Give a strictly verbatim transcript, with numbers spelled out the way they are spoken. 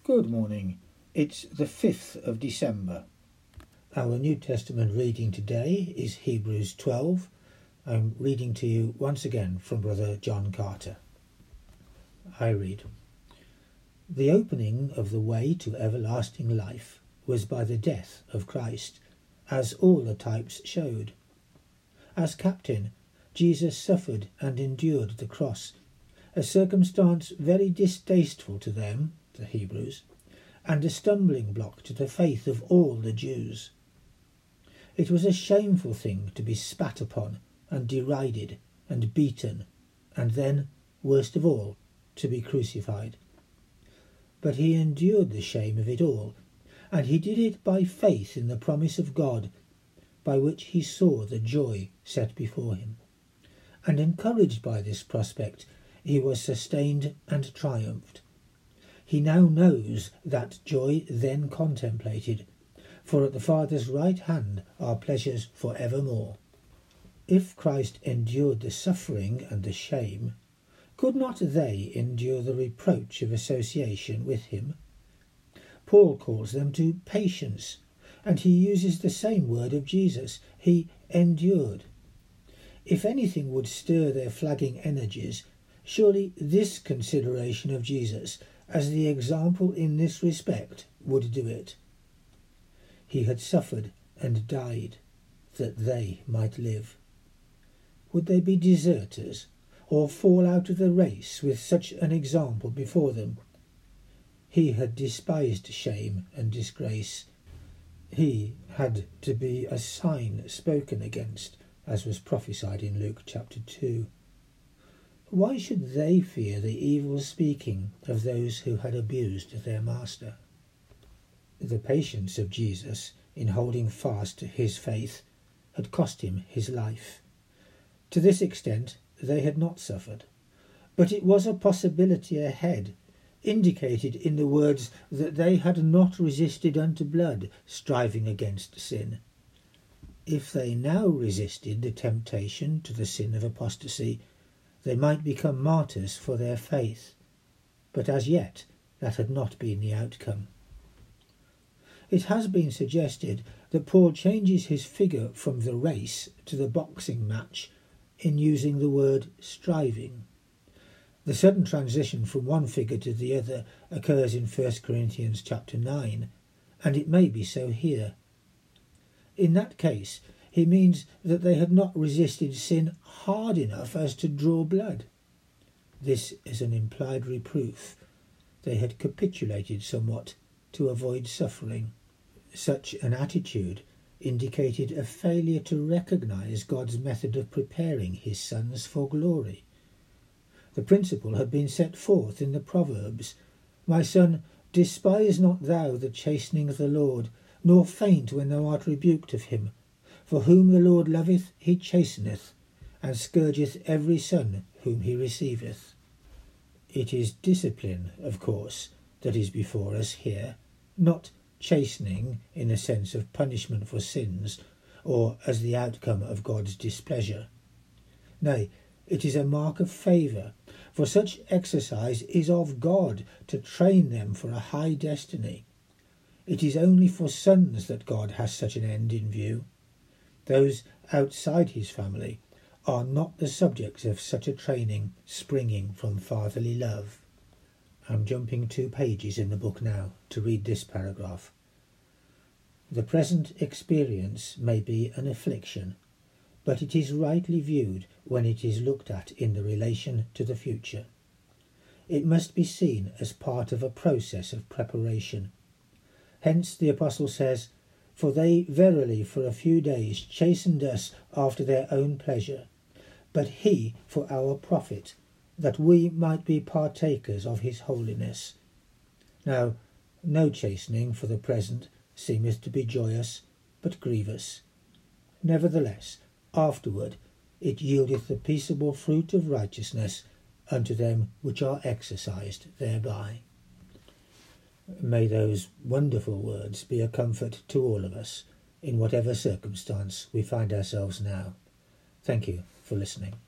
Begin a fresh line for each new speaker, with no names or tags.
Good morning. It's the fifth of December. Our New Testament reading today is Hebrews twelve. I'm reading to you once again from Brother John Carter. I read, "The opening of the way to everlasting life was by the death of Christ, as all the types showed. As captain, Jesus suffered and endured the cross, a circumstance very distasteful to them, the Hebrews, and a stumbling block to the faith of all the Jews. It was a shameful thing to be spat upon and derided and beaten, and then, worst of all, to be crucified. But he endured the shame of it all, and he did it by faith in the promise of God, by which he saw the joy set before him. And encouraged by this prospect, he was sustained and triumphed. He now knows that joy then contemplated, for at the Father's right hand are pleasures for evermore. If Christ endured the suffering and the shame, could not they endure the reproach of association with him? Paul calls them to patience, and he uses the same word of Jesus. He endured. If anything would stir their flagging energies, surely this consideration of Jesus as the example in this respect would do it. He had suffered and died that they might live. Would they be deserters or fall out of the race with such an example before them? He had despised shame and disgrace. He had to be a sign spoken against, as was prophesied in Luke chapter two. Why should they fear the evil speaking of those who had abused their master? The patience of Jesus in holding fast to his faith had cost him his life. To this extent they had not suffered, but it was a possibility ahead, indicated in the words that they had not resisted unto blood, striving against sin. If they now resisted the temptation to the sin of apostasy, they might become martyrs for their faith, but as yet that had not been the outcome. It has been suggested that Paul changes his figure from the race to the boxing match in using the word striving. The sudden transition from one figure to the other occurs in First Corinthians chapter nine, and it may be so here. In that case, he means that they had not resisted sin hard enough as to draw blood. This is an implied reproof. They had capitulated somewhat to avoid suffering. Such an attitude indicated a failure to recognise God's method of preparing his sons for glory. The principle had been set forth in the Proverbs, "My son, despise not thou the chastening of the Lord, nor faint when thou art rebuked of him. For whom the Lord loveth he chasteneth, and scourgeth every son whom he receiveth." It is discipline, of course, that is before us here, not chastening in the sense of punishment for sins, or as the outcome of God's displeasure. Nay, it is a mark of favour, for such exercise is of God to train them for a high destiny. It is only for sons that God has such an end in view. Those outside his family are not the subjects of such a training springing from fatherly love. I'm jumping two pages in the book now to read this paragraph. The present experience may be an affliction, but it is rightly viewed when it is looked at in the relation to the future. It must be seen as part of a process of preparation. Hence the apostle says, "For they verily for a few days chastened us after their own pleasure, but he for our profit, that we might be partakers of his holiness." Now, no chastening for the present seemeth to be joyous, but grievous. Nevertheless, afterward it yieldeth the peaceable fruit of righteousness unto them which are exercised thereby. May those wonderful words be a comfort to all of us, in whatever circumstance we find ourselves now. Thank you for listening.